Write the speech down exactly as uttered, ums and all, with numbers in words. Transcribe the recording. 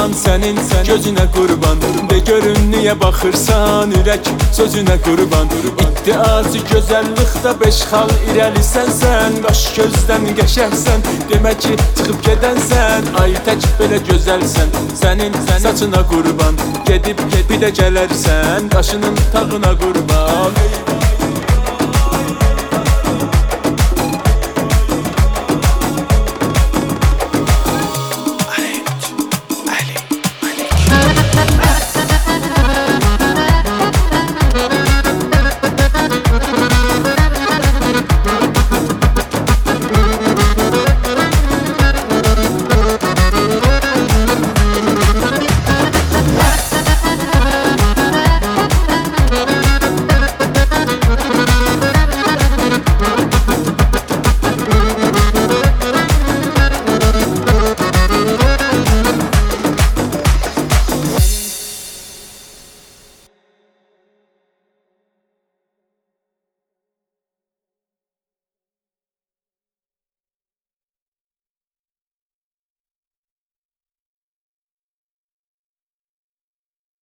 qurban, sənin sən gözünə qurban. De görün niyə baxırsan ürək sözünə qurban. İddiacı gözəllikdə beş xal irəlisən sən. Qaş gözdən qəşəhsən, demək ki çıxıb gedənsən. Ay tək belə gözəlsən, sənin saçına qurban. Gedib bir də gələrsən, qaşının tağına qurban.